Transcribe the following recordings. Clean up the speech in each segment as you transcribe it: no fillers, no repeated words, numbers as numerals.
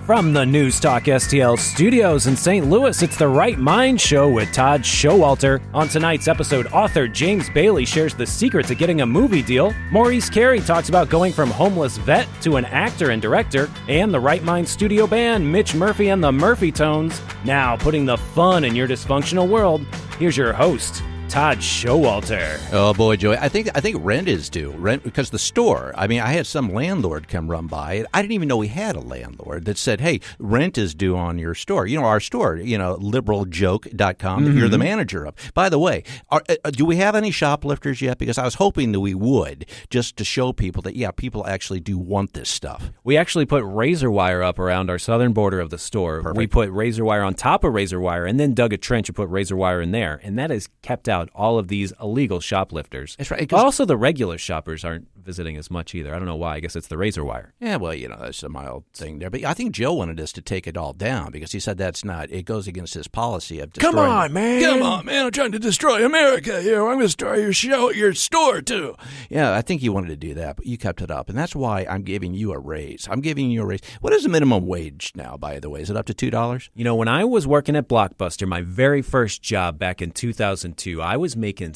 From the News Talk STL studios in St. Louis, it's the Right Mind Show with Todd Showalter. On tonight's episode, author James Bailey shares the secret to getting a movie deal. Maurice Carey talks about going from homeless vet to an actor and director. And the Right Mind studio band, Mitch Murphy and the Murphy Tones. Now, putting the fun in your dysfunctional world, here's your host, Todd Showalter. Oh boy, Joey! I think rent is due. Rent because the store. I mean, I had some landlord come run by. I didn't even know we had a landlord that said, "Hey, rent is due on your store." You know, our store. You know, liberaljoke.com. That you're the manager of. By the way, do we have any shoplifters yet? Because I was hoping that we would, just to show people that people actually do want this stuff. We actually put razor wire up around our southern border of the store. Perfect. We put razor wire on top of razor wire, and then dug a trench and put razor wire in there, and that has kept out all of these illegal shoplifters. That's right. Also, the regular shoppers aren't visiting as much either. I don't know why. I guess it's the razor wire. Yeah, well, that's a mild thing there. But I think Joe wanted us to take it all down because he said it goes against his policy of destroying. Come on, man. I'm trying to destroy America here. I'm going to destroy your store, too. Yeah, I think you wanted to do that, but you kept it up. And that's why I'm giving you a raise. What is the minimum wage now, by the way? Is it up to $2? You know, when I was working at Blockbuster, my very first job back in 2002, I was making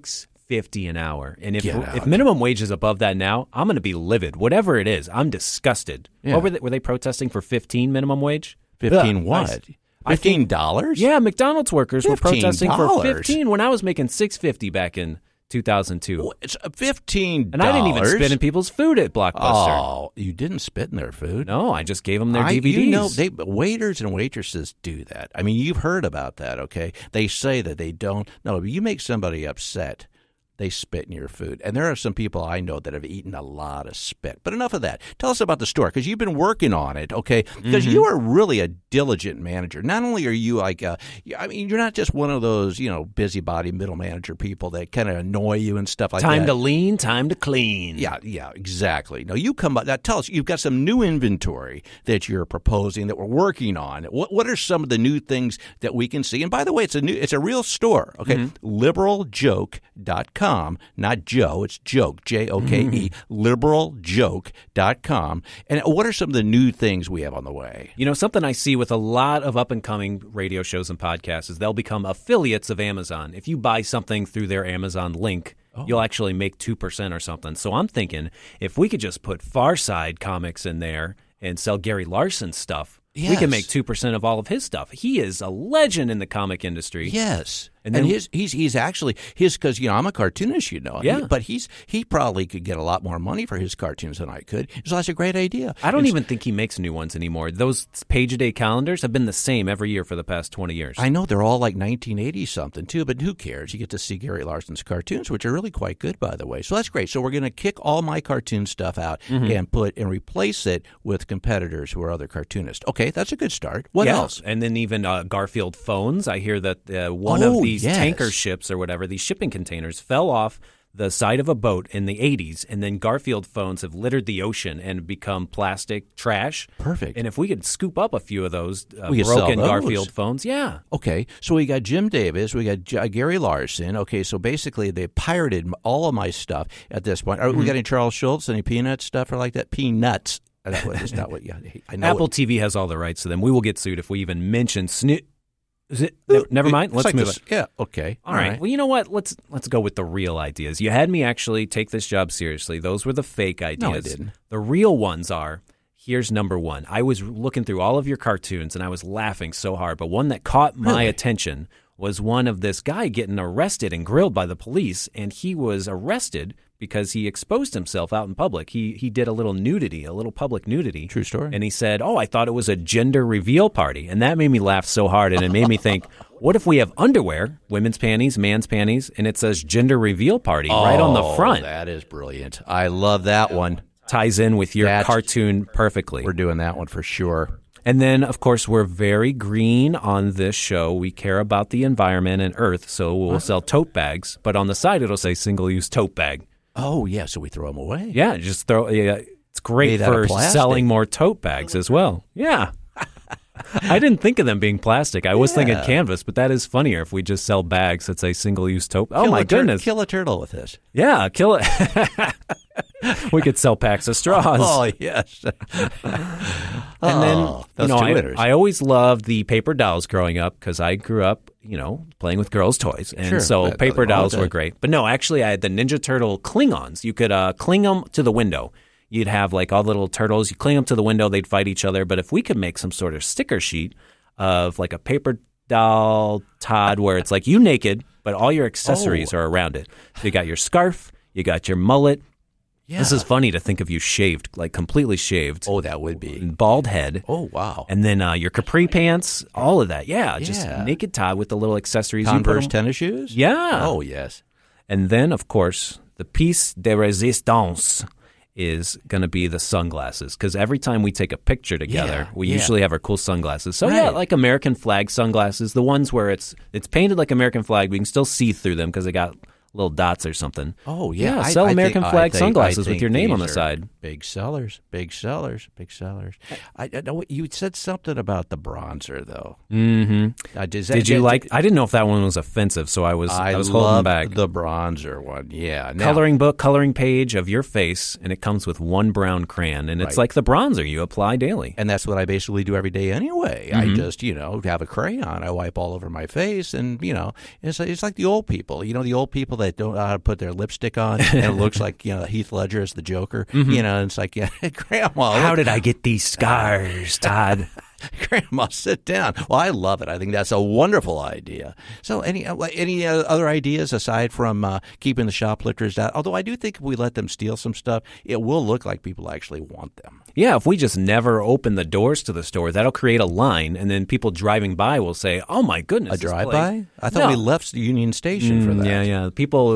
$6.50 an hour. And if minimum wage is above that now, I'm going to be livid. Whatever it is, I'm disgusted. Yeah. Were they protesting for 15 minimum wage? 15 what? $15? Yeah, McDonald's workers were protesting for $15. 15 when I was making $6.50 back in 2002. It's $15. And I didn't even spit in people's food at Blockbuster. Oh, you didn't spit in their food? No, I just gave them their DVDs. You know, waiters and waitresses do that. I mean, you've heard about that, okay? They say that they don't. No, you make somebody upset, they spit in your food. And there are some people I know that have eaten a lot of spit. But enough of that. Tell us about the store, because you've been working on it, okay? Because you are really a diligent manager. Not only are you you're not just one of those, busybody middle manager people that kind of annoy you and stuff like that. Time to lean, time to clean. Yeah, exactly. No, you come up. Now, tell us, you've got some new inventory that you're proposing that we're working on. What are some of the new things that we can see? And by the way, it's a real store, okay? Liberaljoke.com. Not Joe, it's joke, Joke, liberaljoke.com. And what are some of the new things we have on the way? You know, something I see with a lot of up-and-coming radio shows and podcasts is they'll become affiliates of Amazon. If you buy something through their Amazon link, you'll actually make 2% or something. So I'm thinking if we could just put Far Side Comics in there and sell Gary Larson stuff, we can make 2% of all of his stuff. He is a legend in the comic industry. Yes. And then he's actually because I'm a cartoonist, Yeah. But he probably could get a lot more money for his cartoons than I could. So that's a great idea. I don't even think he makes new ones anymore. Those page-a-day calendars have been the same every year for the past 20 years. I know they're all like 1980 something too, but who cares? You get to see Gary Larson's cartoons, which are really quite good, by the way. So that's great. So we're going to kick all my cartoon stuff out and replace it with competitors who are other cartoonists. Okay, that's a good start. What else? And then even Garfield phones. I hear that one of these tanker ships or whatever, these shipping containers, fell off the side of a boat in the 80s, and then Garfield phones have littered the ocean and become plastic trash. Perfect. And if we could scoop up a few of those those. broken Garfield phones, yeah. Okay, so we got Jim Davis, we got Gary Larson. Okay, so basically they pirated all of my stuff at this point. We got any Charles Schultz, any Peanut stuff or like that? Peanuts. It's not what I know. Apple TV has all the rights to them. We will get sued if we even mention Never mind. Let's move it. Yeah. Okay. All right. Well, you know what? Let's go with the real ideas. You had me actually take this job seriously. Those were the fake ideas. No, I didn't. The real ones are. Here's number one. I was looking through all of your cartoons and I was laughing so hard, but one that caught my attention was one of this guy getting arrested and grilled by the police, and he was arrested because he exposed himself out in public. He did a little public nudity. True story. And he said, I thought it was a gender reveal party. And that made me laugh so hard, and it made me think, what if we have underwear, women's panties, man's panties, and it says gender reveal party right on the front? That is brilliant. I love that one. Ties in with your cartoon perfectly. We're doing that one for sure. And then, of course, we're very green on this show. We care about the environment and Earth, so we'll sell tote bags. But on the side, it'll say single-use tote bag. Oh, yeah, so we throw them away. Yeah, just throw. Yeah, it's great for selling more tote bags as well. Yeah. I didn't think of them being plastic. I was thinking canvas, but that is funnier if we just sell bags that say single-use tote. Oh, my goodness. Kill a turtle with this. Yeah, kill it. We could sell packs of straws. Oh, yes. And then Those two winners. I always loved the paper dolls growing up because I grew up, playing with girls' toys. And so paper dolls were great. But no, actually, I had the Ninja Turtle Klingons. You could cling them to the window. You'd have like all the little turtles. You cling them to the window. They'd fight each other. But if we could make some sort of sticker sheet of like a paper doll, Todd, where it's like you naked, but all your accessories are around it. So you got your scarf, you got your mullet. Yeah. This is funny to think of you shaved, like completely shaved. Oh, that would be. Bald head. Oh, wow. And then your capri pants, all of that. Yeah, just naked Todd with the little accessories. Converse tennis shoes? Yeah. Oh, yes. And then, of course, the piece de resistance is going to be the sunglasses. Because every time we take a picture together, we usually have our cool sunglasses. So, like American flag sunglasses, the ones where it's painted like American flag, we can still see through them because they got little dots or something. Oh, yeah. Sell American flag sunglasses with your name on the side. Big sellers. I know you said something about the bronzer, though. Mm-hmm. Did you like? I didn't know if that one was offensive, so I was holding back. The bronzer one, yeah. Now, coloring page of your face, and it comes with one brown crayon, and it's like the bronzer you apply daily. And that's what I basically do every day anyway. I just, have a crayon. I wipe all over my face, and, it's like the old people. The old people that don't know how to put their lipstick on, and it looks like, Heath Ledger is the Joker. And it's like, Grandma. How did I get these scars, Todd? Grandma, sit down. Well, I love it. I think that's a wonderful idea. So any other ideas aside from keeping the shoplifters out? Although I do think if we let them steal some stuff, it will look like people actually want them. Yeah, if we just never open the doors to the store, that'll create a line, and then people driving by will say, oh, my goodness. A drive-by? I thought we left the Union Station for that. Yeah.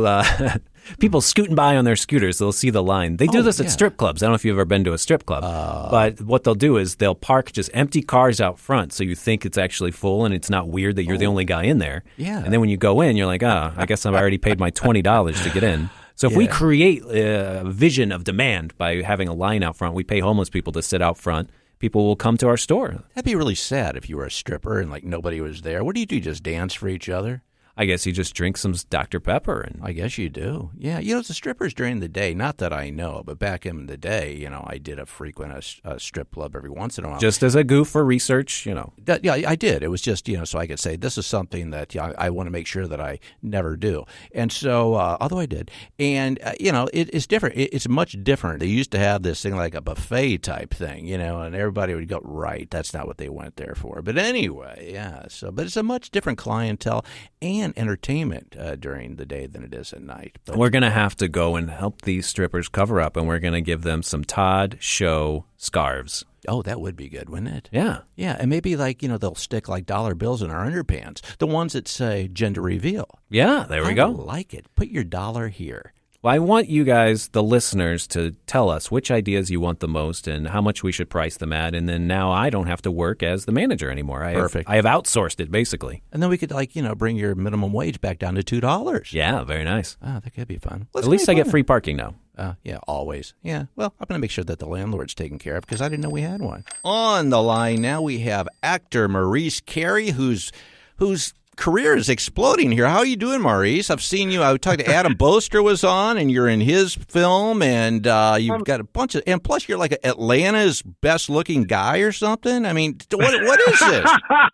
People scooting by on their scooters, they'll see the line. They do this at strip clubs. I don't know if you've ever been to a strip club. But what they'll do is they'll park just empty cars out front so you think it's actually full and it's not weird that you're the only guy in there. Yeah. And then when you go in, you're like, I guess I've already paid my $20 to get in. So if we create a vision of demand by having a line out front, we pay homeless people to sit out front, people will come to our store. That'd be really sad if you were a stripper and nobody was there. What do? Just dance for each other? I guess you just drink some Dr. Pepper. And I guess you do. Yeah. The strippers during the day, not that I know, but back in the day, I did frequent a strip club every once in a while. Just as a goof for research, Yeah, I did. It was just, so I could say, this is something that I want to make sure that I never do. And so, although I did. And, it's different. It's much different. They used to have this thing like a buffet type thing, and everybody would go, right, that's not what they went there for. But anyway, yeah. But it's a much different clientele and entertainment during the day than it is at night. But we're going to have to go and help these strippers cover up, and we're going to give them some Todd Show scarves. Oh, that would be good, wouldn't it? Yeah. Yeah, and maybe they'll stick dollar bills in our underpants, the ones that say gender reveal. Yeah, there we go. I like it. Put your dollar here. Well, I want you guys, the listeners, to tell us which ideas you want the most and how much we should price them at. And then now I don't have to work as the manager anymore. Perfect. I have outsourced it, basically. And then we could, bring your minimum wage back down to $2. Yeah, very nice. Oh, that could be fun. At least I get free parking now. Yeah, always. Yeah, well, I'm going to make sure that the landlord's taken care of because I didn't know we had one. On the line now we have actor Maurice Carey, whose career is exploding here. How are you doing, Maurice? I've seen you. I talked to Adam Boster was on, and you're in his film, and you've got a bunch of, and plus you're like Atlanta's best looking guy or something. I mean, what is this?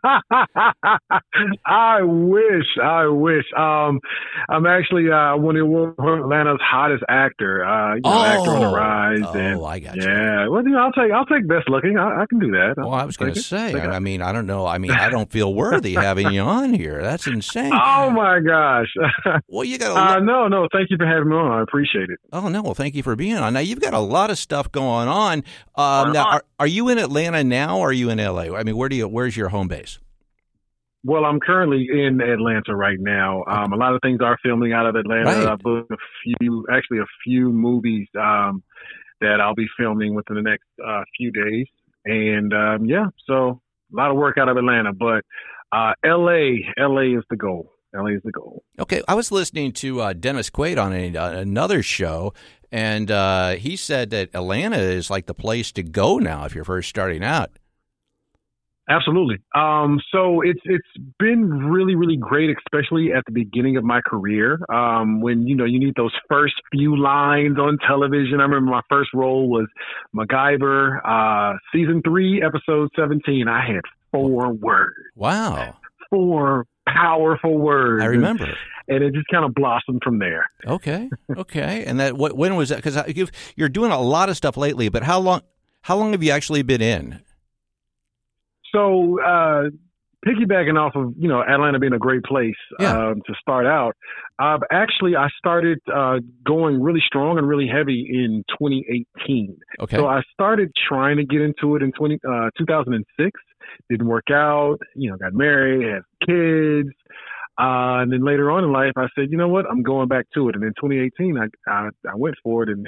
I wish. I'm actually one of Atlanta's hottest actor. Actor on the rise. I got you. Yeah, well, I'll take best looking. I can do that. Well, I was going to say. I mean, I don't know. I mean, I don't feel worthy having you on here. That's insane. Oh my gosh. Well, you got no. Thank you for having me on. I appreciate it. Oh no. Well, thank you for being on. Now you've got a lot of stuff going on. Now, are you in Atlanta now, or are you in LA? I mean, where's your home base? Well, I'm currently in Atlanta right now. A lot of things are filming out of Atlanta. Right. I've booked a few movies that I'll be filming within the next few days, and so a lot of work out of Atlanta, but. LA is the goal. LA is the goal. Okay, I was listening to Dennis Quaid on another show, and he said that Atlanta is like the place to go now if you're first starting out. Absolutely. So it's been really, really great, especially at the beginning of my career. When you need those first few lines on television. I remember my first role was MacGyver, season 3, episode 17. I had 4 words. Wow. 4 powerful words. I remember. And it just kind of blossomed from there. Okay. And when was that? Because you're doing a lot of stuff lately, but how long have you actually been in? So, piggybacking off of, Atlanta being a great place to start out, I started going really strong and really heavy in 2018. Okay. So I started trying to get into it in 2006. Didn't work out, got married, had kids. And then later on in life, I said, you know what, I'm going back to it. And in 2018, I went for it and,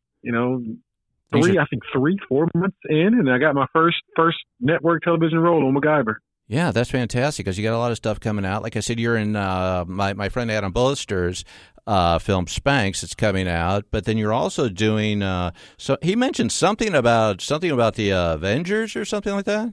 3-4 months in, and I got my first network television role on MacGyver. Yeah, that's fantastic because you got a lot of stuff coming out. Like I said, you're in my friend Adam Bolster's film Spanx. It's coming out, but then you're also doing. So he mentioned something about the Avengers or something like that.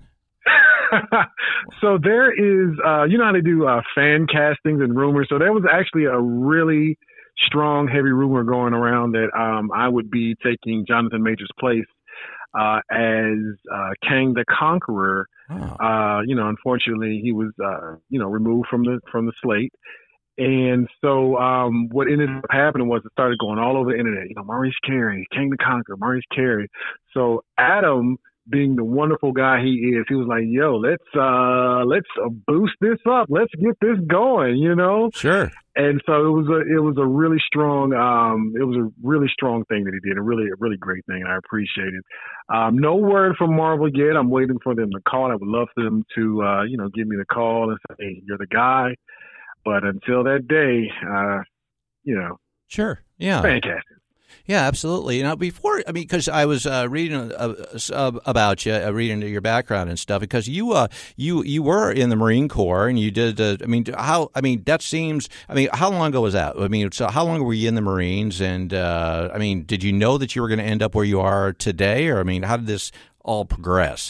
So there is, how they do fan castings and rumors. So there was actually a really strong, heavy rumor going around that I would be taking Jonathan Majors' place as Kang the Conqueror. Oh. Unfortunately, he was removed from the slate. And so what ended up happening was it started going all over the internet. Maurice Carey, Kang the Conqueror, Maurice Carey. So Adam, being the wonderful guy he is, he was like, "Yo, let's boost this up. Let's get this going." Sure. And so it was a really strong thing that he did. A really great thing, and I appreciate it. No word from Marvel yet. I'm waiting for them to call. I would love for them to give me the call and say, "Hey, you're the guy." But until that day, Sure. Yeah. Fantastic. Yeah, absolutely. Now, because I was reading about you, reading your background and stuff, because you were in the Marine Corps and you did. How long ago was that? So how long were you in the Marines? And did you know that you were going to end up where you are today, or how did this all progress?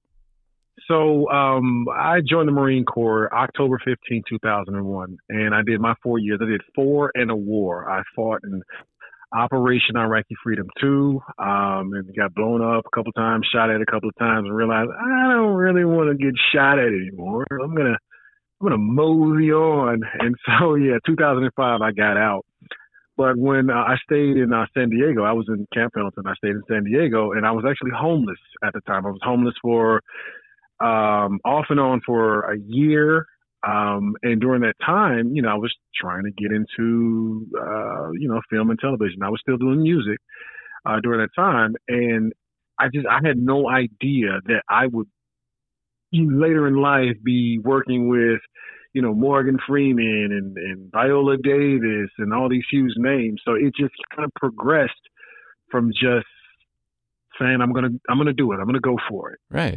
So I joined the Marine Corps October 15, 2001, and I did my 4 years. I did 4 and a war. I fought in Operation Iraqi Freedom 2, and got blown up a couple times, shot at a couple of times, and realized I don't really want to get shot at anymore. I'm gonna mosey on. And so 2005 I got out. But when I stayed in San Diego, I was in Camp Pendleton. I stayed in San Diego, and I was actually homeless at the time. I was homeless for off and on for a year. And during that time, I was trying to get into, film and television. I was still doing music, during that time. And I had no idea that I would later in life be working with, Morgan Freeman and Viola Davis and all these huge names. So it just kind of progressed from just saying, I'm going to do it. I'm going to go for it. Right.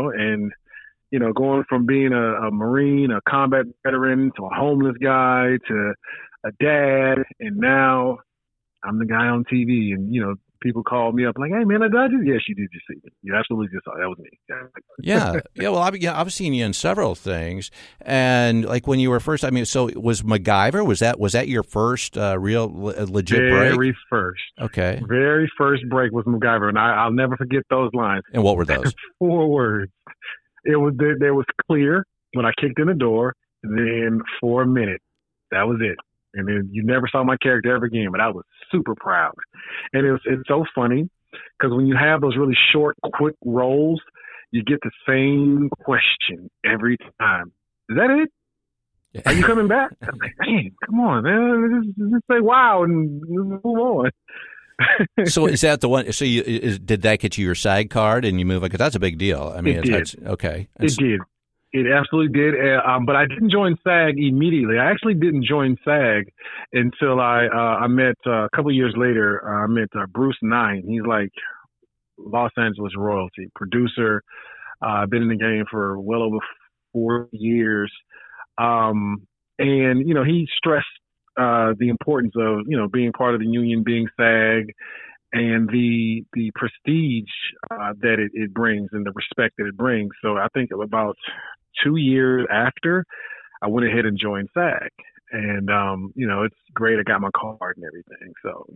And, going from being a Marine, a combat veteran, to a homeless guy, to a dad, and now I'm the guy on TV. And, people call me up like, "Hey, man, did I just?" "Yes, you did just see me. You absolutely just saw it. That was me." Yeah. Well, I've seen you in several things, and like when you were first. So was MacGyver? Was that your first real legit break? Very first. Okay. Very first break was MacGyver, and I'll never forget those lines. And what were those? 4 words. There was clear when I kicked in the door, and then for a minute, that was it. And then you never saw my character ever again, but I was super proud. And it's so funny because when you have those really short, quick roles, you get the same question every time. "Is that it? Are you coming back?" I'm like, "Man, come on, man. Just say wow and move on." So is that the one? So did that get you your SAG card and you move? Because that's a big deal. It did. Okay. It did. It absolutely did. But I didn't join SAG immediately. I actually didn't join SAG until I met a couple of years later. I met Bruce Nine. He's like Los Angeles royalty, producer. Been in the game for well over 4 years. And he stressed the importance of being part of the union, being SAG, and the prestige that it brings and the respect that it brings. So I think about 2 years after, I went ahead and joined SAG, and it's great. I got my card and everything. So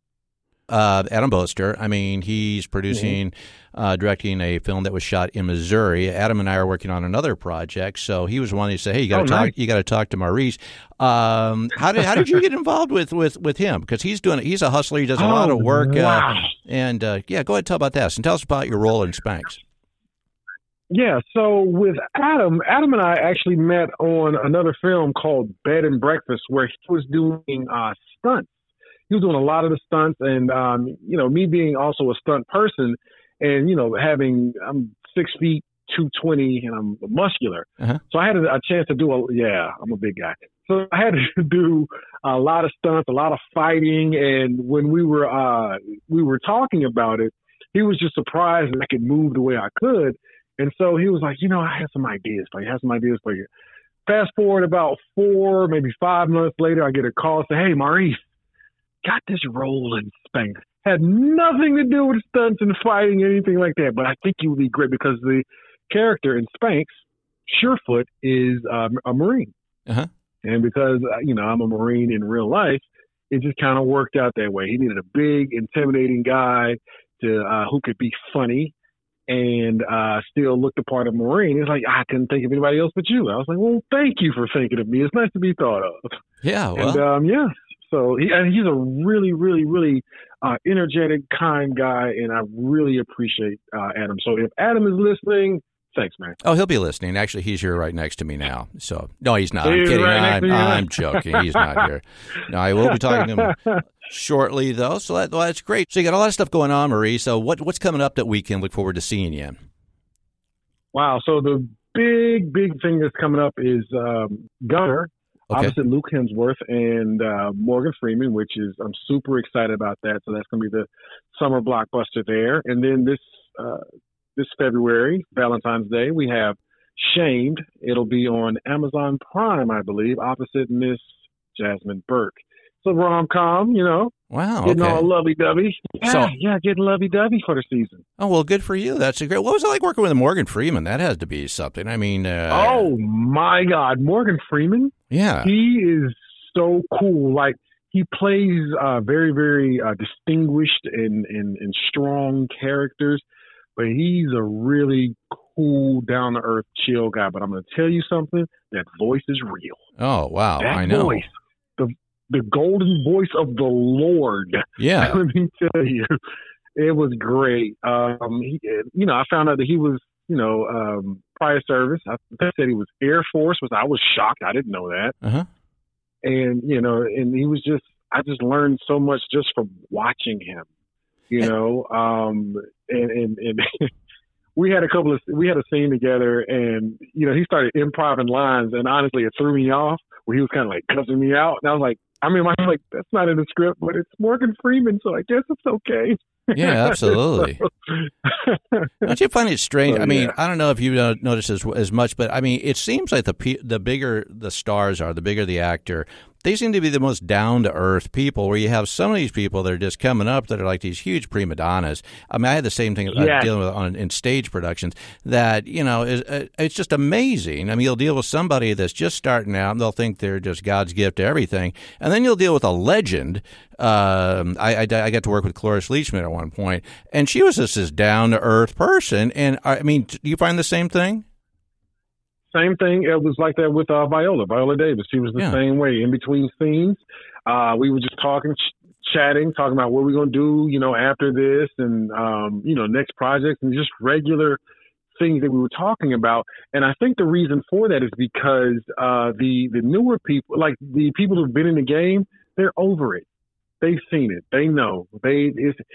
Adam Boster, I mean, he's producing, directing a film that was shot in Missouri. Adam and I are working on another project, so he was wanting to say, "Hey, you got to talk. Nice. You got to talk to Maurice." How did you get involved with him? Because he's a hustler. He does a lot of work. Wow. Go ahead and tell about that, and tell us about your role in Spanx. Yeah, so with Adam and I actually met on another film called Bed and Breakfast, where he was doing stunts. He was doing a lot of the stunts, and me being also a stunt person, and I'm 6 feet 220, and I'm muscular, so I had a chance to do I'm a big guy, so I had to do a lot of stunts, a lot of fighting, and when we were talking about it, he was just surprised that I could move the way I could. And so he was like, I have some ideas for you. Fast forward about 4, maybe 5 months later, I get a call and say, "Hey, Maurice, got this role in Spanx. Had nothing to do with stunts and fighting or anything like that, but I think you would be great because the character in Spanx, Surefoot, is a Marine. And because, I'm a Marine in real life, it just kind of worked out that way. He needed a big, intimidating guy who could be funny and still look the part of Marine. It's like, I couldn't think of anybody else but you. I was like, well, thank you for thinking of me. It's nice to be thought of. Yeah, well. And, so he's a really, really, really energetic, kind guy, and I really appreciate Adam. So if Adam is listening, thanks, man. Oh, he'll be listening. Actually, he's here right next to me now. So, no, he's not. I'm kidding. I'm joking. He's not here. No, I will be talking to him shortly, though, so that's great. So you got a lot of stuff going on, Marie. So what's coming up that we can look forward to seeing you in? Wow. So the big thing that's coming up is Gunner, opposite Luke Hemsworth and Morgan Freeman, which is, I'm super excited about that. So that's going to be the summer blockbuster there. And then this February, Valentine's Day, we have Shamed. It'll be on Amazon Prime, I believe, opposite Miss Jasmine Burke. It's a rom-com, Wow. Getting all lovey-dovey. Getting lovey-dovey for the season. Oh, well, good for you. That's great. What was it like working with Morgan Freeman? That has to be something. I mean... oh, my God. Morgan Freeman? Yeah. He is so cool. Like, he plays very, very distinguished and strong characters, but he's a really cool, down-to-earth, chill guy. But I'm going to tell you something. That voice is real. Oh, wow. That I know. Voice, the golden voice of the Lord. Yeah. Let me tell you, it was great. I found out that he was, prior service. They said he was Air Force, which I was shocked. I didn't know that. And, and he was I just learned so much just from watching him, and we had a scene together, and, he started improvising lines, and honestly, it threw me off where he was kind of like cussing me out. And I was like, that's not in the script, but it's Morgan Freeman, so I guess it's okay. Yeah, absolutely. Don't you find it strange? I mean, I don't know if you notice as much, but I mean, it seems like the bigger the stars are, the bigger the actor, they seem to be the most down-to-earth people, where you have some of these people that are just coming up that are like these huge prima donnas. I mean, I had the same thing dealing with in stage productions that, it's just amazing. I mean, you'll deal with somebody that's just starting out, and they'll think they're just God's gift to everything. And then you'll deal with a legend. I got to work with Cloris Leachman at one point, and she was just this down-to-earth person. And, I mean, do you find the same thing? Same thing. It was like that with Viola Davis. She was the same way. In between scenes, we were just chatting about what we're going to do, after this and, next project, and just regular things that we were talking about. And I think the reason for that is because the newer people, like the people who've been in the game, they're over it. They've seen it. They know. They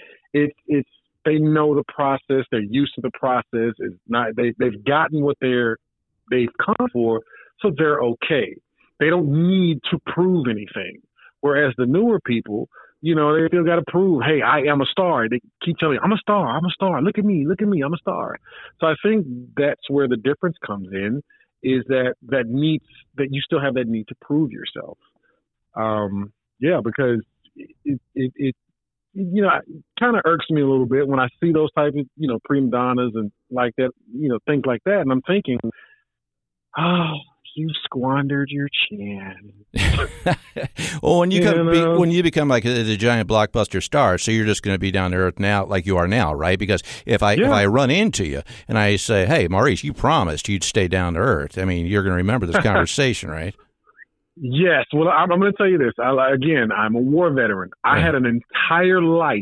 know the process. They're used to the process. It's not. They've gotten what they've come for, so they're okay. They don't need to prove anything. Whereas the newer people, they still got to prove, hey, I am a star. They keep telling me, I'm a star. Look at me, I'm a star. So I think that's where the difference comes in, is that you still have that need to prove yourself. Because kind of irks me a little bit when I see those type of, prima donnas and like that, things like that. And I'm thinking, oh, you squandered your chance. Well, when you become like the giant blockbuster star, so you're just going to be down to earth now, like you are now, right? Because if I run into you and I say, "Hey, Maurice, you promised you'd stay down to earth," I mean, you're going to remember this conversation, right? Yes. Well, I'm going to tell you this. I'm a war veteran. I had an entire life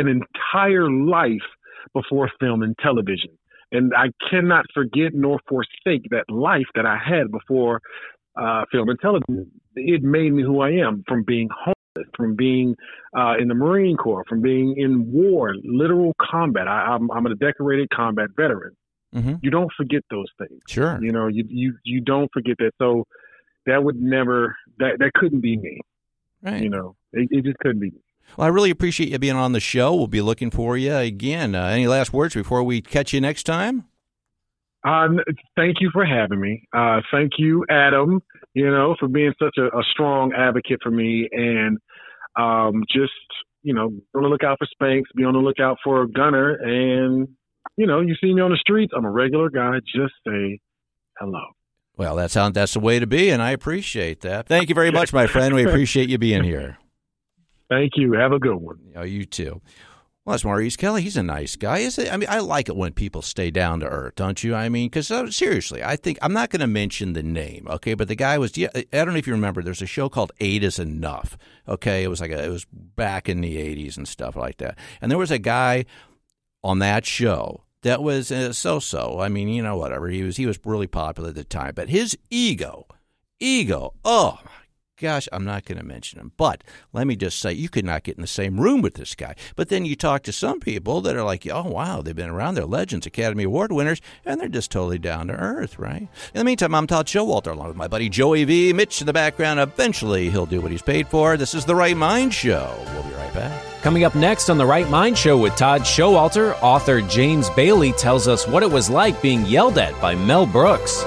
before film and television. And I cannot forget nor forsake that life that I had before film and television. It made me who I am, from being homeless, from being in the Marine Corps, from being in war, literal combat. I'm a decorated combat veteran. Mm-hmm. You don't forget those things. Sure. You don't forget that. So that would never, that couldn't be me. Right. It just couldn't be me. Well, I really appreciate you being on the show. We'll be looking for you again. Any last words before we catch you next time? Thank you for having me. Thank you, Adam, for being such a strong advocate for me. And just, be on the lookout for Spanx, be on the lookout for Gunner. And, you see me on the streets, I'm a regular guy. Just say hello. Well, that's the way to be, and I appreciate that. Thank you very much, my friend. We appreciate you being here. Thank you. Have a good one. Oh, you too. Well, that's Maurice Kelly. He's a nice guy. I like it when people stay down to earth, don't you? I mean, because seriously, I think I'm not going to mention the name, okay? But the guy was. I don't know if you remember. There's a show called 8 is Enough. Okay, it was back in the '80s and stuff like that. And there was a guy on that show that was so-so. I mean, whatever. He was really popular at the time, but his ego. Oh. Gosh, I'm not going to mention him. But let me just say, you could not get in the same room with this guy. But then you talk to some people that are like, oh, wow, they've been around. They're legends, Academy Award winners, and they're just totally down to earth, right? In the meantime, I'm Todd Showalter, along with my buddy Joey V. Mitch in the background. Eventually, he'll do what he's paid for. This is The Right Mind Show. We'll be right back. Coming up next on The Right Mind Show with Todd Showalter, author James Bailey tells us what it was like being yelled at by Mel Brooks.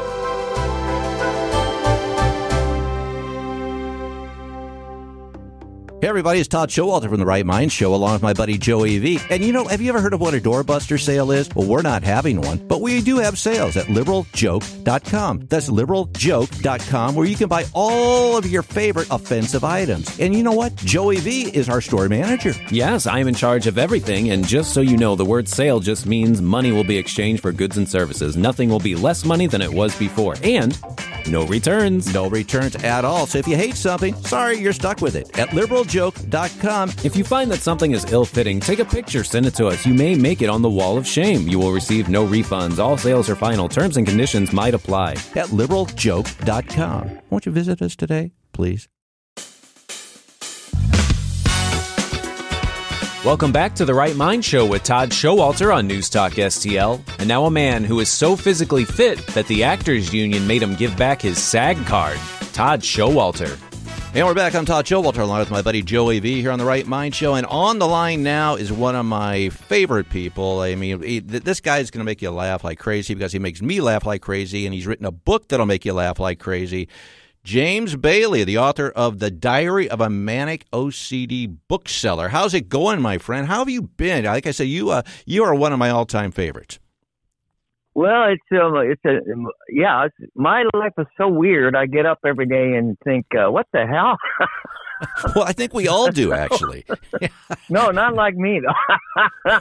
Hey everybody, it's Todd Showalter from The Right Mind Show, along with my buddy Joey V. And have you ever heard of what a doorbuster sale is? Well, we're not having one, but we do have sales at liberaljoke.com. That's liberaljoke.com, where you can buy all of your favorite offensive items. And you know what? Joey V is our store manager. Yes, I am in charge of everything, and just so you know, the word sale just means money will be exchanged for goods and services. Nothing will be less money than it was before. And no returns. No returns at all. So if you hate something, sorry, you're stuck with it. At liberaljoke.com. If you find that something is ill-fitting, take a picture, send it to us. You may make it on the wall of shame. You will receive no refunds. All sales are final. Terms and conditions might apply. At liberaljoke.com. Won't you visit us today, please? Welcome back to The Right Mind Show with Todd Showalter on News Talk STL. And now a man who is so physically fit that the Actors Union made him give back his SAG card. Todd Showalter. And we're back. I'm Todd Showalter, along with my buddy Joey V here on The Right Mind Show. And on the line now is one of my favorite people. I mean, this guy is going to make you laugh like crazy because he makes me laugh like crazy, and he's written a book that'll make you laugh like crazy. James Bailey, the author of The Diary of a Manic OCD Bookseller. How's it going, my friend? How have you been? Like I said, you are one of my all-time favorites. Well, my life is so weird. I get up every day and think, what the hell? Well, I think we all do, actually. No, not like me, though.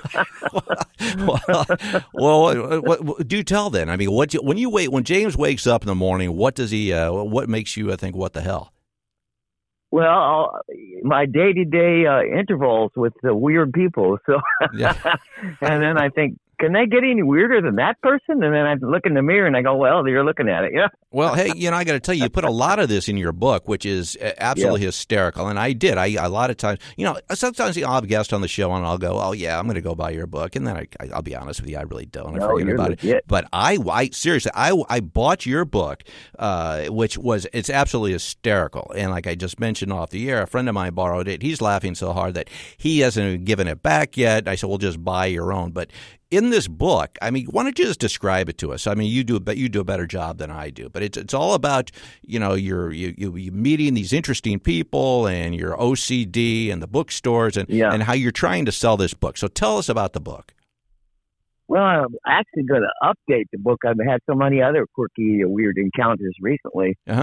well, do tell then. I mean, when James wakes up in the morning, what does he? What makes you think, what the hell? Well, my day-to-day intervals with the weird people. So, yeah. And then I think, can they get any weirder than that person? And then I look in the mirror and I go, well, you're looking at it. Yeah. Well, hey, I got to tell you, you put a lot of this in your book, which is absolutely hysterical. And I did. A lot of times, sometimes I'll have a guest on the show and I'll go, oh, yeah, I'm going to go buy your book. And then I'll be honest with you, I really don't. I forget about it. But I seriously, I bought your book, it's absolutely hysterical. And like I just mentioned off the air, a friend of mine borrowed it. He's laughing so hard that he hasn't given it back yet. I said, well, just buy your own. But in this book, I mean, why don't you just describe it to us? I mean, you do a better job than I do, but it's all about, you meeting these interesting people and your OCD and the bookstores and how you're trying to sell this book. So tell us about the book. Well, I'm actually going to update the book. I've had so many other quirky, weird encounters recently. Uh-huh.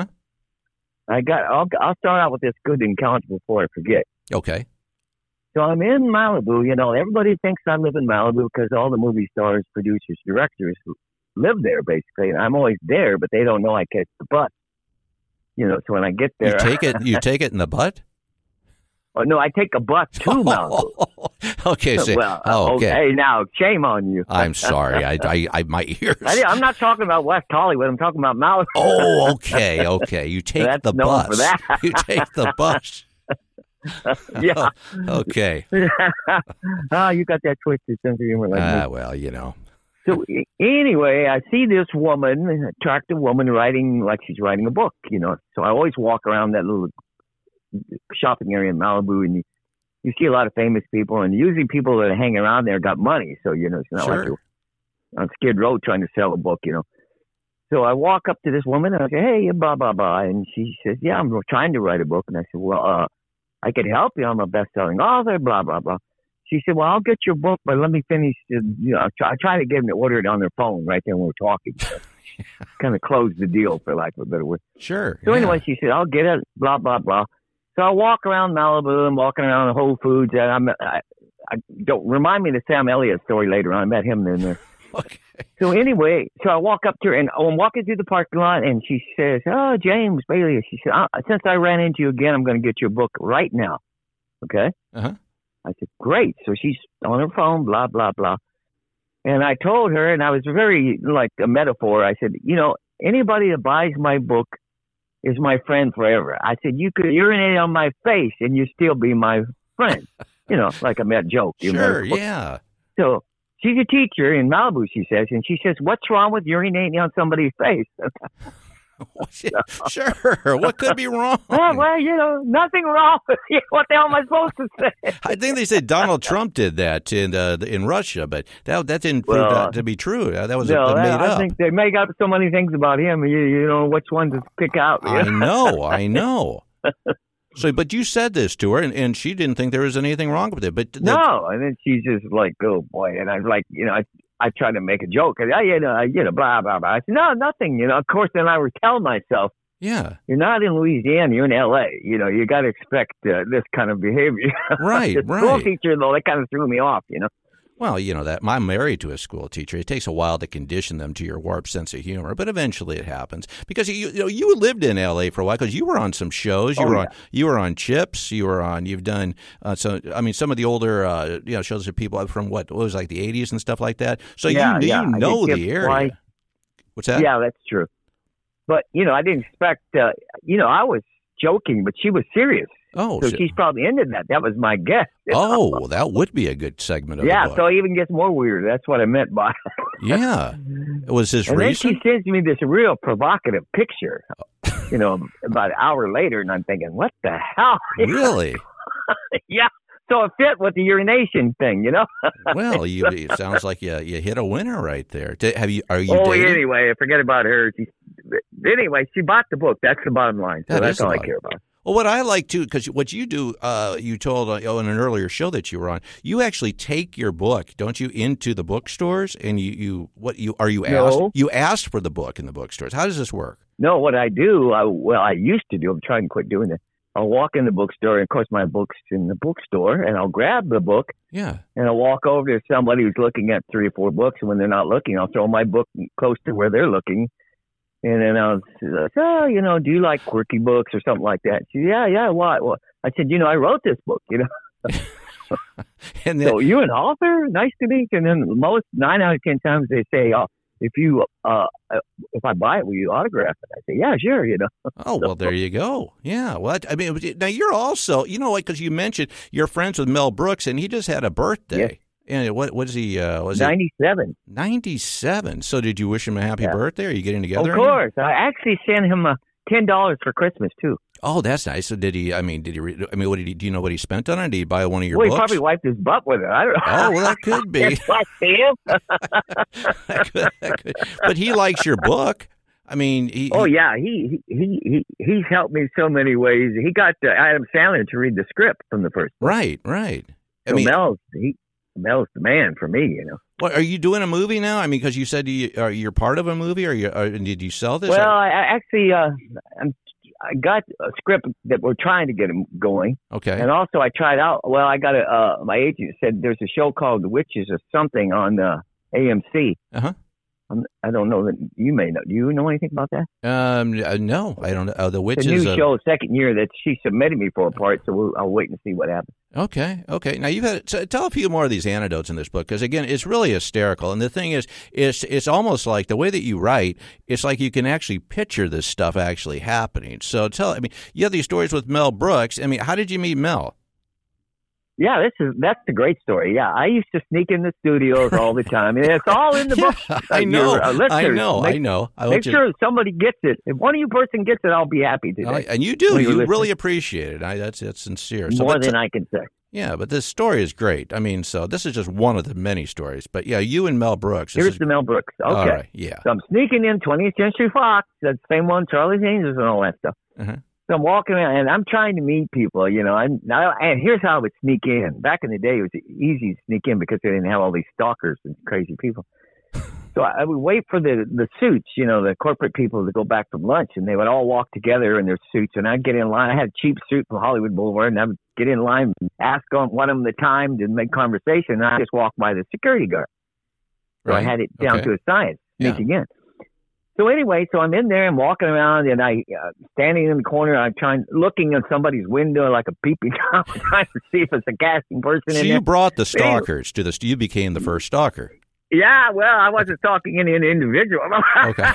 I'll start out with this good encounter before I forget. Okay. So I'm in Malibu. Everybody thinks I live in Malibu because all the movie stars, producers, directors live there, basically. And I'm always there, but they don't know I catch the bus. So when I get there, you take it in the butt? Oh, no, I take a bus to Malibu. Okay. So, okay. Now, shame on you. I'm sorry. I my ears. I'm not talking about West Hollywood. I'm talking about Malibu. Oh, okay. You take the bus. For that. You take the bus. Yeah. Okay. You got that twisted sense of humor like me. Well, So anyway, I see this woman, an attractive woman, writing like she's writing a book, So I always walk around that little shopping area in Malibu, and you see a lot of famous people, and usually people that hang around there got money. So, it's not like you're on Skid Row trying to sell a book, So I walk up to this woman and I say, hey, blah, blah, blah. And she says, yeah, I'm trying to write a book. And I said, well, I could help you. I'm a best-selling author, blah, blah, blah. She said, well, I'll get your book, but let me finish. I try to get them to order it on their phone right there when we're talking. Kind of close the deal, for lack of a better word. Sure. So anyway, she said, I'll get it, blah, blah, blah. So I walk around Malibu. I'm walking around Whole Foods. And I don't remind me the Sam Elliott story later on. I met him in there. Okay. So anyway, so I walk up to her, and I'm walking through the parking lot, and she says, oh, James Bailey. She said, since I ran into you again, I'm going to get your book right now. Okay? Uh-huh. I said, great. So she's on her phone, blah, blah, blah. And I told her, and I was very like a metaphor. I said, anybody that buys my book is my friend forever. I said, you could urinate on my face and you still be my friend. Like a mad joke. Sure, yeah. So she's a teacher in Malibu, she says, and she says, what's wrong with urinating on somebody's face? Sure. What could be wrong? Well, nothing wrong with you. What the hell am I supposed to say? I think they said Donald Trump did that in Russia, but that didn't prove to be true. That was made up. I think they make up so many things about him. You know which one to pick out. I know. So, but you said this to her, and she didn't think there was anything wrong with it. But no, and then she's just like, "Oh boy!" And I'm like, I tried to make a joke. Blah blah blah. I said, "No, nothing." Of course, then I would tell myself, "Yeah, you're not in Louisiana. You're in L.A. You got to expect this kind of behavior." Right, the school teacher, though, that kind of threw me off. Well, that I'm married to a school teacher. It takes a while to condition them to your warped sense of humor, but eventually it happens. Because you lived in L.A. for a while because you were on some shows. You were on Chips. You've done some of the older shows of people from what was like the 80s and stuff like that. So you know the area. Twice. What's that? Yeah, that's true. But I didn't expect. I was joking, but she was serious. Oh, so she's probably into that. That was my guess. Oh, that would be a good segment of the book. So it even gets more weird. That's what I meant by it. Yeah. Was this and recent? Then she sends me this real provocative picture, about an hour later, and I'm thinking, what the hell? Really? Yeah. So it fit with the urination thing, Well, it sounds like you hit a winner right there. Are you dating? Anyway, forget about her. Anyway, she bought the book. That's the bottom line. So that's all I care about. Well, what I like too, because what you do, you told in an earlier show that you were on, you actually take your book, don't you, into the bookstores, and you asked for the book in the bookstores. How does this work? No, what I do, I used to do. I'm trying to quit doing it. I'll walk in the bookstore, and of course my book's in the bookstore, and I'll grab the book. Yeah. And I'll walk over to somebody who's looking at 3 or 4 books, and when they're not looking, I'll throw my book close to where they're looking. And then I was like, do you like quirky books or something like that? She said, yeah, why? Well, I said, I wrote this book, And then, so you an author? Nice to meet you. And then 9 out of 10 times they say, if I buy it, will you autograph it? I say, yeah, sure, Oh, well, there you go. Yeah. Well, I mean, now you're also, because you mentioned you're friends with Mel Brooks, and he just had a birthday. Yes. And what was he? Was 97. 97. So did you wish him a happy birthday? Are you getting together? Of course. I actually sent him $10 for Christmas, too. Oh, that's nice. So did he? I mean, what did he? Do you know what he spent on it? Did he buy one of your Well, books? he probably wiped his butt with it. I don't know. Oh, well, that could be. that could. But he likes your book. I mean, he's helped me so many ways. He got Adam Sandler to read the script from the first book. Right. So Mel's the man for me, you know. Well, are you doing a movie now? I mean, because you said you're part of a movie, or did you sell this? Well, I actually I got a script that we're trying to get him going. Okay. And also I tried out. Well, I got my agent said there's a show called The Witches or something on AMC. Uh-huh. I don't know that you may know. Do you know anything about that? No, I don't know. The Witches. It's a new show, second year that she submitted me for a part, so I'll wait and see what happens. Okay. Now tell a few more of these anecdotes in this book, because again, it's really hysterical. And the thing is, it's almost like the way that you write. It's like you can actually picture this stuff actually happening. So you have these stories with Mel Brooks. I mean, how did you meet Mel? Yeah, that's the great story. Yeah, I used to sneak in the studios all the time. And it's all in the book. I know. Make sure somebody gets it. If one of you person gets it, I'll be happy today. And you do. You really appreciate it. That's sincere. More than I can say. Yeah, but this story is great. I mean, so this is just one of the many stories. But yeah, you and Mel Brooks. Here's the Mel Brooks. Okay. All right, yeah. So I'm sneaking in 20th Century Fox, that same one, Charlie's Angels and all that stuff. Uh-huh. So I'm walking around, and I'm trying to meet people, you know. And here's how I would sneak in. Back in the day, it was easy to sneak in because they didn't have all these stalkers and crazy people. So I would wait for the suits, you know, the corporate people to go back from lunch, and they would all walk together in their suits. And I'd get in line. I had a cheap suit from Hollywood Boulevard, and I would get in line and ask one of them the time to make conversation. And I just walked by the security guard. So I had it down to a science, sneaking in. So anyway, I'm in there and walking around, and I standing in the corner. I'm looking at somebody's window like a peeping Tom, trying to see if it's a casting person. So you brought the stalkers to this. You became the first stalker. Yeah, well, I wasn't stalking any individual. Okay.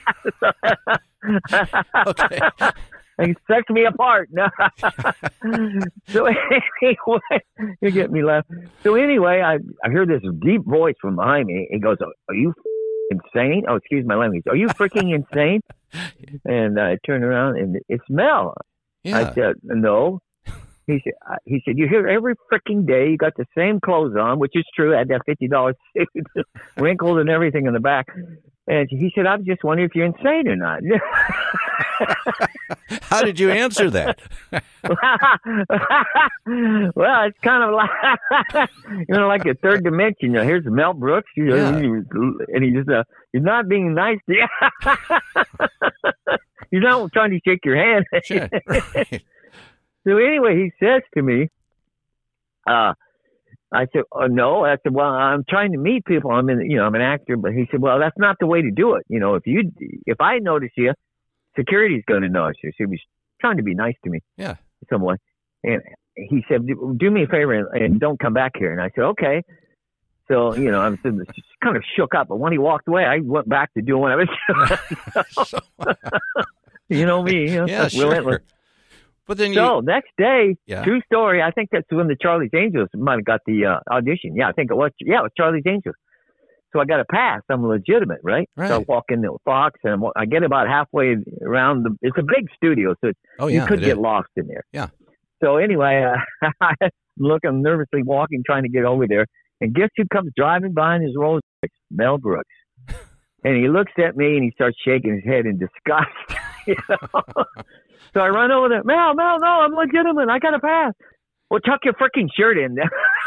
Okay. He sets me apart. No. So anyway, you get me laughing. So anyway, I hear this deep voice from behind me. He goes, "Are you insane? Oh, excuse my language. Are you freaking insane?" And I turn around, and it's Mel. Yeah. I said, "No." He said, "You here every freaking day. You got the same clothes on," which is true. I had that $50 suit, wrinkled and everything in the back. And he said, "I'm just wondering if you're insane or not." How did you answer that? Well, it's kind of like, like a third dimension. Here's Mel Brooks, and he just, you're not being nice to you. You're not trying to shake your hand. Sure. Right. So anyway, he says to me, I said, "Oh, no." I said, "Well, I'm trying to meet people. I'm an actor." But he said, "Well, that's not the way to do it. If I notice you, security's going to notice you." So he was trying to be nice to me. Yeah. Somewhat. And he said, "Do me a favor and don't come back here." And I said, "Okay." So, I was just kind of shook up. But when he walked away, I went back to doing what I was doing. You know me. Yeah, sure. Relentless. But then next day, yeah. True story. I think that's when the Charlie's Angels might have got the audition. Yeah, I think it was. Yeah, it was Charlie's Angels. So I got a pass. I'm legitimate, right? So I walk into Fox, and I get about halfway around. It's a big studio, so you could get lost in there. Yeah. So anyway, I'm nervously walking, trying to get over there, and guess who comes driving by in his Rolls Royce? Mel Brooks. And he looks at me, and he starts shaking his head in disgust. So I run over there. Mel, no, I'm legitimate. I got a pass. Well, tuck your freaking shirt in.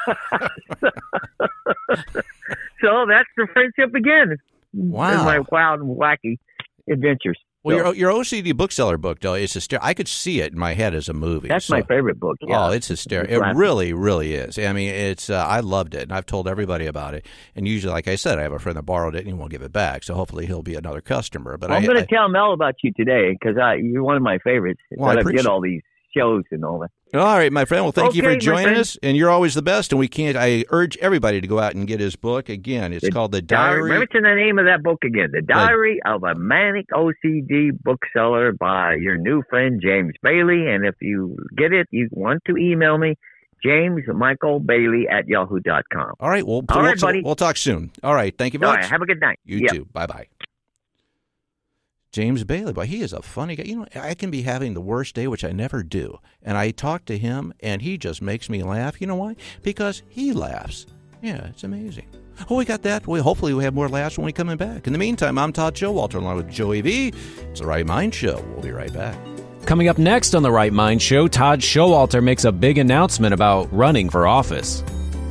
So that's the friendship again. Wow. My wild and wacky adventures. Well, your OCD bookseller book, though, is hysterical. I could see it in my head as a movie. That's my favorite book. Yeah. Oh, it's hysterical. It really, really is. I mean, it's. I loved it, and I've told everybody about it. And usually, like I said, I have a friend that borrowed it, and he won't give it back. So hopefully, he'll be another customer. But I'm going to tell Mel about you today because you're one of my favorites. Well, I get all these shows and all that. All right, my friend. Well, thank you for joining us, and you're always the best. And I urge everybody to go out and get his book. Again, it's called The Diary. Mention the name of that book again. The Diary of a Manic OCD Bookseller by your new friend, James Bailey. And if you get it, you want to email me, JamesMichaelBailey@yahoo.com. All right. Well, buddy. We'll talk soon. All right. Thank you very much. All right. Have a good night. You too. Bye-bye. James Bailey, but he is a funny guy. You know, I can be having the worst day, which I never do, and I talk to him, and he just makes me laugh. You know why? Because he laughs. Yeah, it's amazing. Oh, we got that. Well, hopefully we have more laughs when we come back. In the meantime, I'm Todd Showalter, along with Joey V. It's The Right Mind Show. We'll be right back. Coming up next on The Right Mind Show, Todd Showalter makes a big announcement about running for office.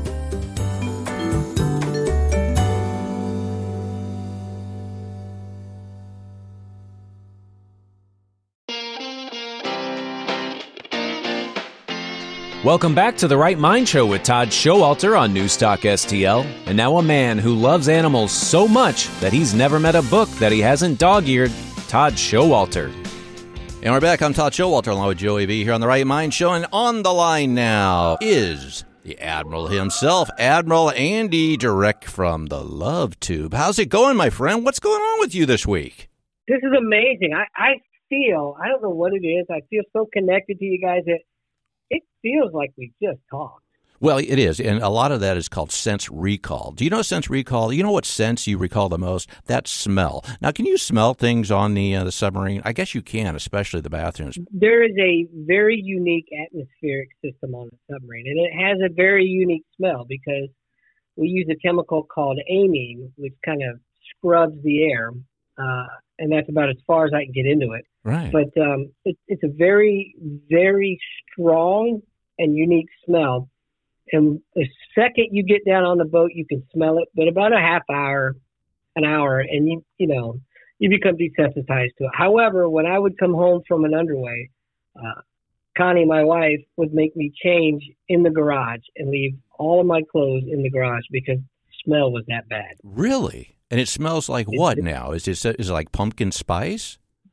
Welcome back to The Right Mind Show with Todd Showalter on Newstalk STL. And now a man who loves animals so much that he's never met a book that he hasn't dog-eared, Todd Showalter. And we're back. I'm Todd Showalter, along with Joey V. here on The Right Mind Show. And on the line now is the Admiral himself, Admiral Andy, direct from the Love Tube. How's it going, my friend? What's going on with you this week? This is amazing. I feel, I don't know what it is, I feel so connected to you guys that it feels like we just talked. Well, it is, and a lot of that is called sense recall. Do you know sense recall? You know what sense you recall the most? That's smell. Now, can you smell things on the submarine? I guess you can, especially the bathrooms. There is a very unique atmospheric system on the submarine, and it has a very unique smell because we use a chemical called amine, which kind of scrubs the air, and that's about as far as I can get into it. Right. But it's a very, very strong and unique smell. And the second you get down on the boat, you can smell it. But about a half hour, an hour, and you become desensitized to it. However, when I would come home from an underway, Connie, my wife, would make me change in the garage and leave all of my clothes in the garage because the smell was that bad. Really? And it smells like what now? Is it like pumpkin spice?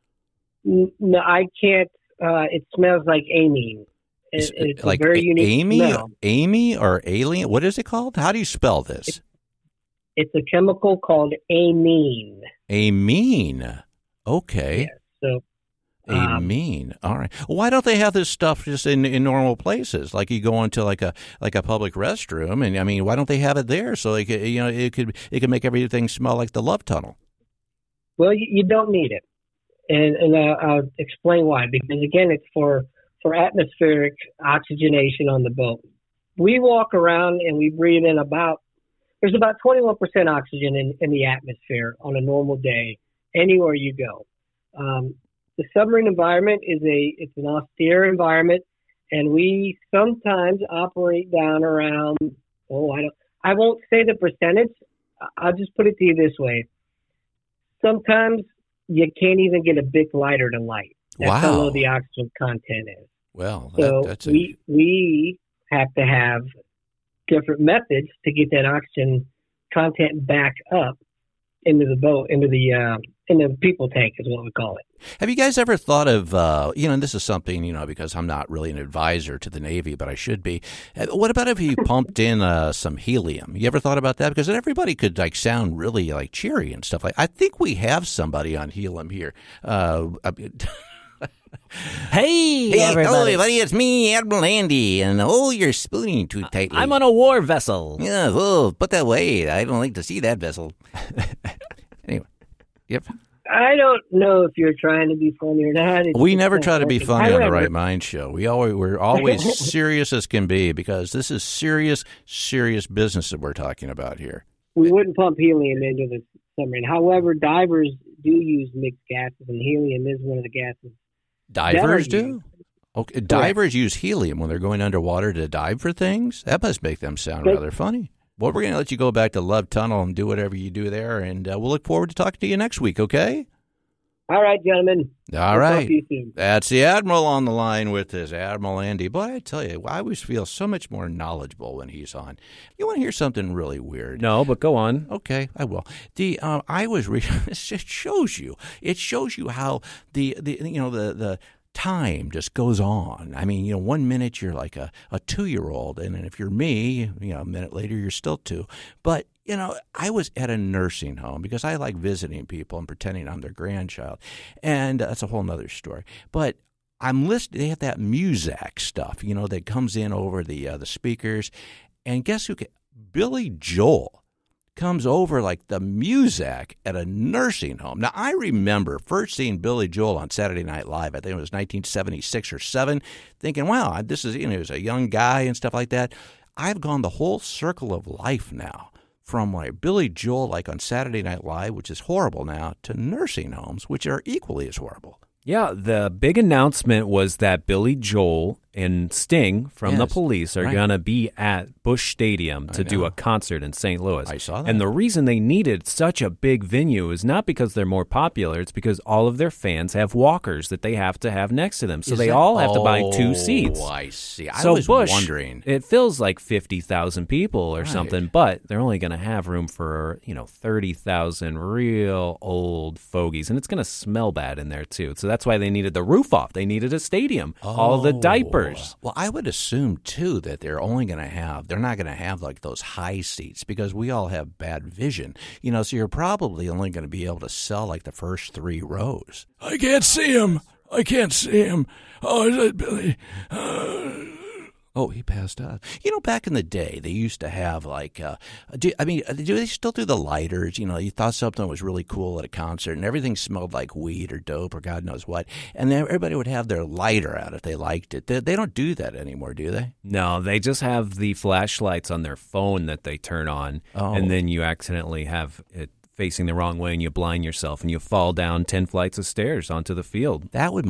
No, I can't. It smells like amine. It's like a very unique smell. Amy or alien? What is it called? How do you spell this? It's a chemical called amine. Amine. Okay. Yeah, so amine. All right. Why don't they have this stuff just in normal places? Like you go into like a public restroom, and I mean, why don't they have it there so they could, it could make everything smell like the Love Tunnel? Well, you don't need it, and I'll explain why. Because again, it's for atmospheric oxygenation on the boat. We walk around and we breathe in there's about 21% oxygen in the atmosphere on a normal day, anywhere you go. The submarine environment it's an austere environment, and we sometimes operate down around, I won't say the percentage. I'll just put it to you this way. Sometimes you can't even get a Bic lighter to light. That's how low the oxygen content is. Well, so we have to have different methods to get that oxygen content back up into the boat, into the people tank is what we call it. Have you guys ever thought of, and this is something, because I'm not really an advisor to the Navy, but I should be. What about if you pumped in some helium? You ever thought about that? Because then everybody could sound really cheery and stuff I think we have somebody on helium here. Hey, everybody, it's me, Admiral Andy, and you're spooning too tightly. I'm on a war vessel. Yeah, put that away. I don't like to see that vessel. Anyway, yep. I don't know if you're trying to be funny or not. We never try to be funny on the Right Mind Show. We're always serious as can be because this is serious business that we're talking about here. We wouldn't pump helium into the submarine. However, divers do use mixed gases, and helium is one of the gases. Divers do? Okay, divers use helium when they're going underwater to dive for things? That must make them sound rather funny. Well, we're going to let you go back to Love Tunnel and do whatever you do there, and we'll look forward to talking to you next week, okay? All right, gentlemen. All right. That's the Admiral on the line with us, Admiral Andy. Boy, I tell you, I always feel so much more knowledgeable when he's on. You want to hear something really weird? No, but go on. Okay, I will. I was reading. It shows you. It shows you how the time just goes on. I mean, 1 minute you're like a 2-year-old, and then if you're me, a minute later you're still 2. But I was at a nursing home because I like visiting people and pretending I'm their grandchild, and that's a whole nother story. But I'm listening. They have that Muzak stuff, that comes in over the speakers, and guess who? Billy Joel comes over like the Muzak at a nursing home. Now, I remember first seeing Billy Joel on Saturday Night Live. I think it was 1976 or 7, thinking, wow, this is, he was a young guy and stuff like that. I've gone the whole circle of life now, from like Billy Joel, like on Saturday Night Live, which is horrible now, to nursing homes, which are equally as horrible. Yeah, the big announcement was that Billy Joel and Sting from the Police are going to be at Busch Stadium to do a concert in St. Louis. I saw that. And the reason they needed such a big venue is not because they're more popular. It's because all of their fans have walkers that they have to have next to them. So they all have to buy 2 seats. Oh, I see. I so was Busch, wondering. It fills like 50,000 people or something, but they're only going to have room for, 30,000 real old fogies. And it's going to smell bad in there, too. So that's why they needed the roof off. They needed a stadium. All the diapers. Well, I would assume, too, that they're not going to have like those high seats because we all have bad vision. So you're probably only going to be able to sell like the first 3 rows. I can't see him. Oh, is that Billy? Oh, he passed out. Back in the day, they used to have like, do they still do the lighters? You thought something was really cool at a concert and everything smelled like weed or dope or God knows what. And then everybody would have their lighter out if they liked it. They don't do that anymore, do they? No, they just have the flashlights on their phone that they turn on. And then you accidentally have it facing the wrong way and you blind yourself and you fall down 10 flights of stairs onto the field. That would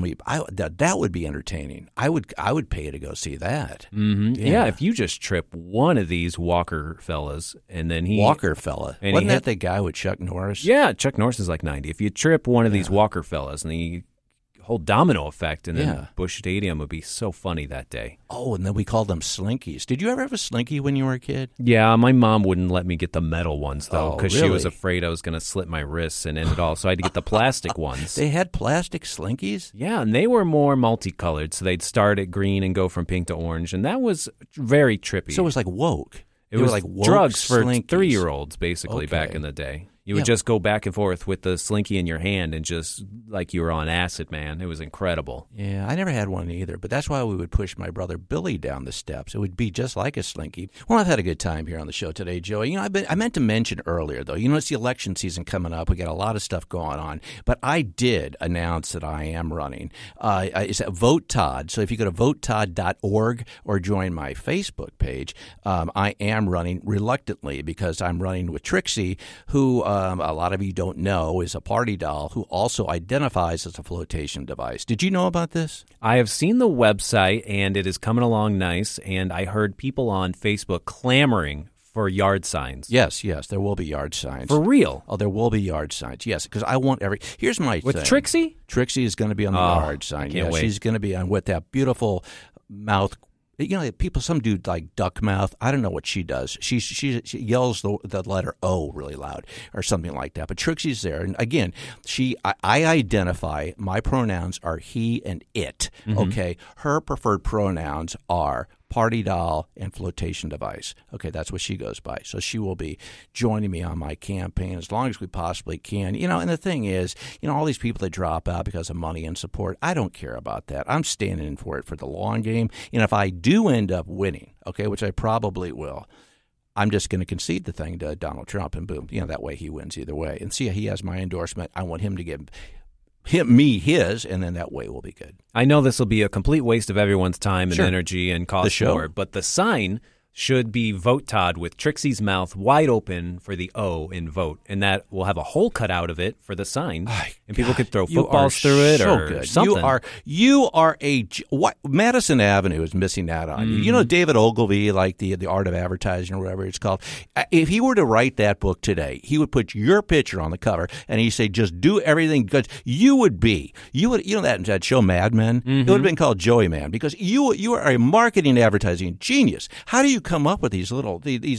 be entertaining. I would pay to go see that. Mm-hmm. Yeah, if you just trip one of these Walker fellas and then Walker fella. Wasn't that the guy with Chuck Norris? Yeah, Chuck Norris is like 90. If you trip one of these Walker fellas and the whole domino effect, and then Busch Stadium would be so funny that day. Oh, and then we called them Slinkies. Did you ever have a Slinky when you were a kid? Yeah, my mom wouldn't let me get the metal ones, though, because she was afraid I was going to slit my wrists and end it all, so I had to get the plastic ones. They had plastic Slinkies? Yeah, and they were more multicolored, so they'd start at green and go from pink to orange, and that was very trippy. So it was like woke. It was like woke drugs for Slinkies. 3-year-olds, basically, back in the day. You would just go back and forth with the Slinky in your hand and just like you were on acid, man. It was incredible. Yeah, I never had one either, but that's why we would push my brother Billy down the steps. It would be just like a Slinky. Well, I've had a good time here on the show today, Joey. I meant to mention earlier, though, it's the election season coming up. We got a lot of stuff going on, but I did announce that I am running. It's at Vote Todd. So if you go to votetodd.org or join my Facebook page, I am running reluctantly because I'm running with Trixie, who a lot of you don't know is a party doll who also identifies as a flotation device. Did you know about this? I have seen the website, and it is coming along nice, and I heard people on Facebook clamoring for yard signs. Yes, there will be yard signs. For real? Oh, there will be yard signs, yes, because I want here's my thing. With Trixie? Trixie is going to be on the yard sign. I can't wait. She's going to be on with that beautiful mouth. Some dude like duck mouth. I don't know what she does. She yells the letter O really loud or something like that. But Trixie's there, and again, I identify. My pronouns are he and it. Mm-hmm. Okay, her preferred pronouns are party doll and flotation device. Okay, that's what she goes by. So she will be joining me on my campaign as long as we possibly can. And the thing is, all these people that drop out because of money and support, I don't care about that. I'm standing in for it for the long game. And if I do end up winning, okay, which I probably will, I'm just going to concede the thing to Donald Trump, and boom, that way he wins either way. And see, he has my endorsement. I want him to give me his, and then that way we'll be good. I know this will be a complete waste of everyone's time and energy and cost more, but the sign should be Vote Todd with Trixie's mouth wide open for the O in vote, and that will have a hole cut out of it for the sign, and people could throw footballs through it or something. You are Madison Avenue is missing that on you. David Ogilvy, like the Art of Advertising or whatever it's called. If he were to write that book today, he would put your picture on the cover, and he'd say, just do everything because you would that show Mad Men? Mm-hmm. It would have been called Joey Man because you are a marketing advertising genius. How do you come up with these little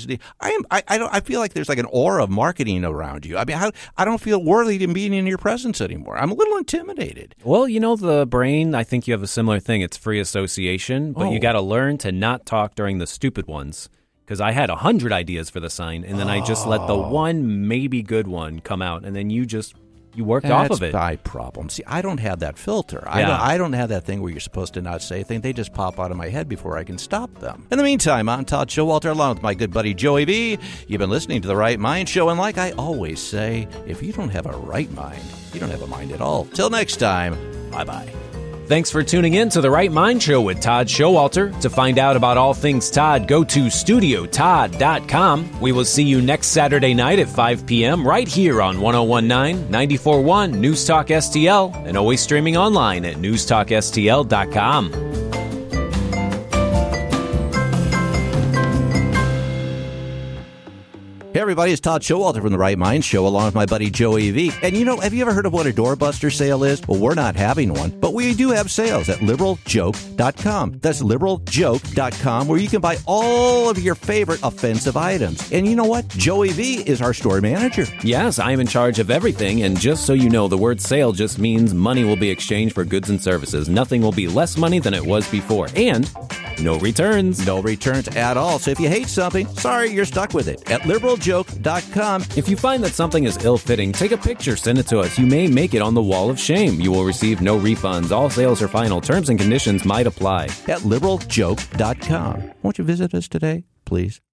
I feel like there's like an aura of marketing around you. I mean, I don't feel worthy to being in your presence anymore. I'm a little intimidated. Well, the brain, I think you have a similar thing. It's free association, but you got to learn to not talk during the stupid ones. Because I had 100 ideas for the sign, and then I just let the one maybe good one come out, and then you just You worked off of it. That's my problem. See, I don't have that filter. Yeah. I don't have that thing where you're supposed to not say things. They just pop out of my head before I can stop them. In the meantime, I'm Todd Showalter along with my good buddy Joey V. You've been listening to The Right Mind Show, and like I always say, if you don't have a right mind, you don't have a mind at all. Till next time, bye-bye. Thanks for tuning in to The Right Mind Show with Todd Showalter. To find out about all things Todd, go to StudioTodd.com. We will see you next Saturday night at 5 p.m. right here on 101.9, 94.1 News Talk STL, and always streaming online at newstalkstl.com. Hey everybody, it's Todd Showalter from The Right Mind Show along with my buddy Joey V. And have you ever heard of what a doorbuster sale is? Well, we're not having one, but we do have sales at liberaljoke.com. That's liberaljoke.com, where you can buy all of your favorite offensive items. And you know what? Joey V is our store manager. Yes, I am in charge of everything, and just so you know, the word sale just means money will be exchanged for goods and services. Nothing will be less money than it was before, and no returns. No returns at all. So if you hate something, sorry, you're stuck with it. At liberaljoke.com. If you find that something is ill-fitting, take a picture, send it to us. You may make it on the wall of shame. You will receive no refunds. All sales are final. Terms and conditions might apply. At liberaljoke.com. Won't you visit us today, please?